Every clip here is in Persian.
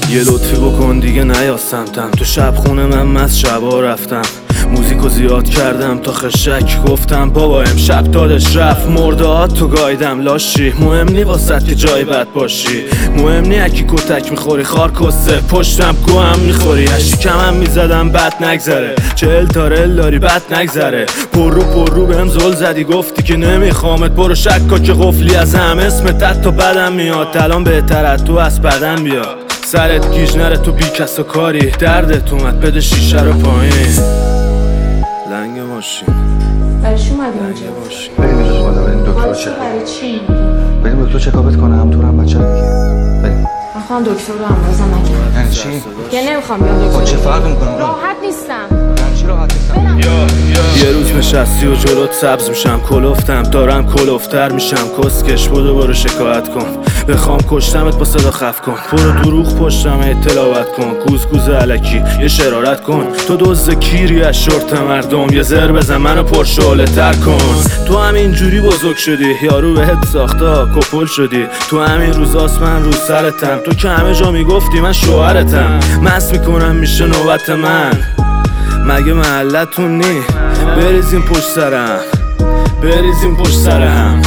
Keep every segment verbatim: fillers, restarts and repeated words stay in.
یه لطفی بکن دیگه نیا سمتم، تو شب خونه من مست شبا رفتم، موزیکو زیاد کردم تا خشک گفتم بابا امشب دادش رفت، مردهات تو گایدم لاشی، مهم نی واسط که جای بد باشی، مهم نی اکی کتک میخوری خار کسه پشتم گوهم میخوری، هشی کمم میزدم بد نگذره، چهل تا رل داری بد نگذره، پر رو پر رو بهم زل زدی گفتی که نمیخوامت برو شکا که قفلی از هم اسمت تا بدم میاد، الان بهتر از تو از بدم بیاد، سرت گیج نره تو بی کس و کاری، دردت اومد بده شیشه رو پایین. لنگ ماشین برای چی اومدی اینجا؟ بریم اینجا بالا بریم دکتر چه برای چی؟ بریم دکتر چکاپت کنه، هم تو هم بچه رو دیگه بریم. من خواهم دکتر رو امروزم نکردم. یعنی چی؟ یه نمیخوام بیام دکتر. خب چه فرق میکنم؟ راحت نیستم. یعنی چی راحت نیستم؟ یه روز نشستی و جلوت سبز میشم، کلفتم دارم کلفتر میشم، کسکش بودو برو شکایت کن، بخوام کشتمت با صدا خف کن، برو دروغ پشتم تلاوت کن، گوز گوز علکی یه شرارت کن، تو دوز کیری از شورت مردم، یه زر بزن منو پرشعله تر کن، تو همین جوری بزرگ شدی یارو بهت ساختا کپل شدی، تو همین روزاست من رو سرتم، تو که همه جا میگفتی من شوهرتم، مست میکنم میشه نوبت من، مگه محلتون نی؟ بریزیم پشت سرم بریزیم پشت سرم،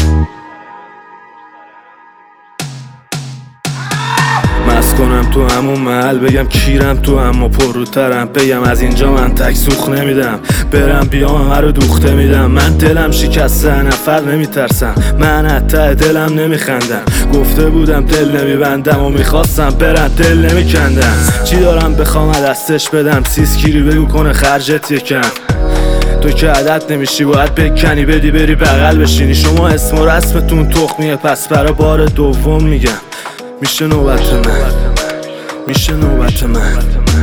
مست کنم تو همون محل، بگم کیرم تو اما پروترم، بگم از اینجا من تک سوخ نمیدم، برم بیام هر رو دوخته میدم، من دلم شکسته نفر نمیترسم، من حتی دلم نمیخندم، گفته بودم دل نمیبندم و میخواستم برم دل نمیکندم، چی دارم بخوام دستش بدم، سیسکیری بگو کنه خرجت یکم، تو که عدد نمیشی باید بکنی بدی بری بغل بشینی، شما اسم و رسمتون تخمیه پس برا بار دوم میگم میشه نوبت من میشه نوبت من.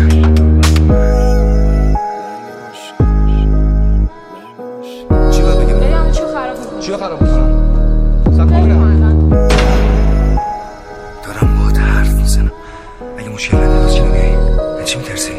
چی باید بگم؟ بگم چی خراب میکنم؟ چی خراب میکنم؟ سب کنم دارم با حرف میزنم، اگه مشکل نداری چی نمیایی؟ از چی میترسی؟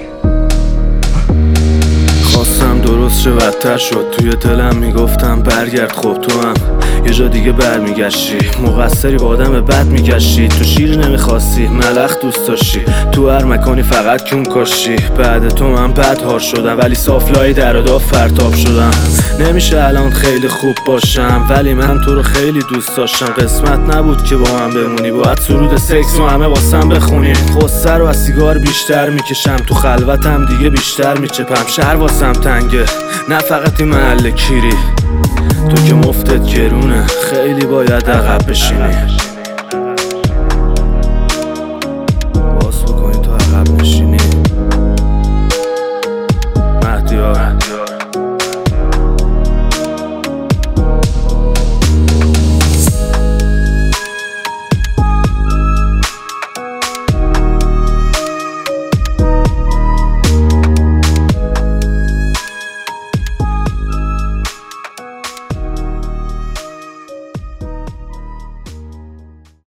خواستم درست شه بدتر شد، توی دلم میگفتم برگرد، خب تو هم یه جا دیگه برمیگشتی، مقصری با آدم بد میگشتی، تو شیر نمیخواستی ملخ دوست داشتی، تو هر مکانی فقط کون کاشتی، بعد تو من بد هار شدم ولی صافلای در و داف فرتاب شدم، نمیشه الان خیلی خوب باشم ولی من تو رو خیلی دوست داشتم، قسمت نبود که با من بمونی، باید سرود سکس و همه واسم بخونی، خسته رو از سیگار بیشتر میکشم، تو خلوتم دیگه بیشتر میچپم، شهر واسم تنگه نه فقط این محل کیری، تو که مفتت گرونه خیلی باید عقب بشینی.